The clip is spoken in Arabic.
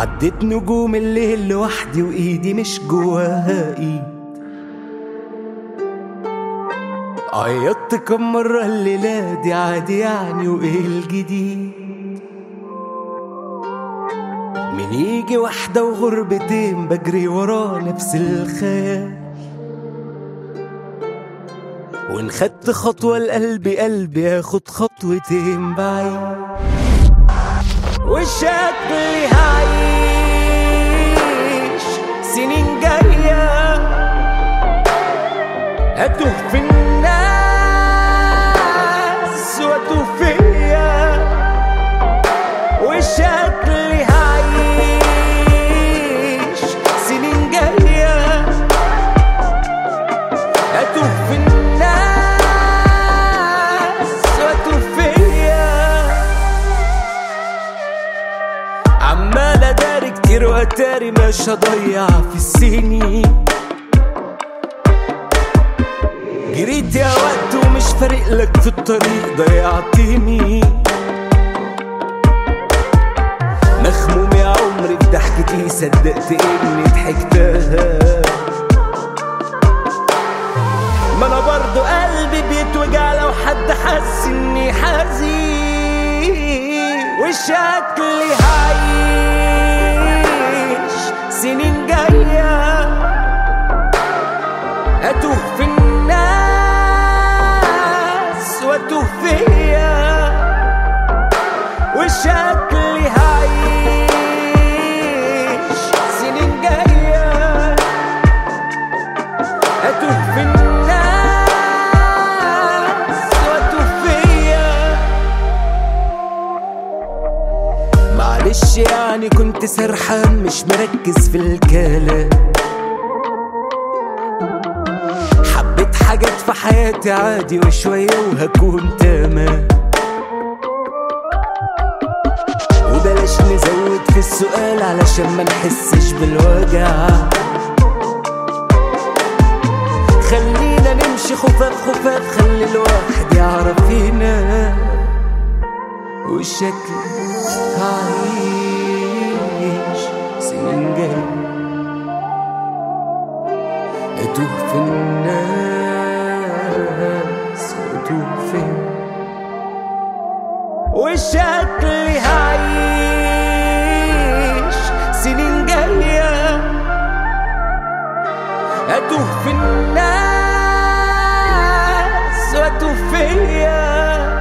عديت نجوم الليل لوحدي وايدي مش جواها ايد. عيطت كم مرة الليلة دي عادي يعني وايه الجديد. من يجي واحدة وغربتين بجري ورا نفس الخيال. وان خدت خطوة لقلبي قلبي ياخد خطوتين بعيد. وشكلي هعيش سنين جاية أتوه في الناس وأتوه فيا. وشكلي هعيش سنين جاية أتوه في الناس وأتوه فيا. عمال أداري كتير وأتاري مش هضيع في السنين. جريت يا وقت ومش فارق لك في الطريق ضيعتني. مخموم يا عمري في ضحكتي صدقت اني ضحكتها. ما انا برضو قلبي بيتوجع لو حد حس اني حزين. وشكلي هعيش سنين جاية أتوه في الناس وأتوه فيا. وشكلي هعيش سنين جاية أتوه في الناس وأتوه فيا. معلش يعني كنت سرحان مش مركز في الكلام. حبيت حاجات في حياتي عادي وشوية وهكون تمام. وبلاش نزود في السؤال علشان ما نحسش بالوجع. خلينا نمشي خفاف خفاف خلي الواحد يعرف ينام. وشكلي هعيش سنين جاية أتوه في الناس وأتوه فين. وشكلي هعيش سنين جاية أتوه في الناس وأتوه فيا.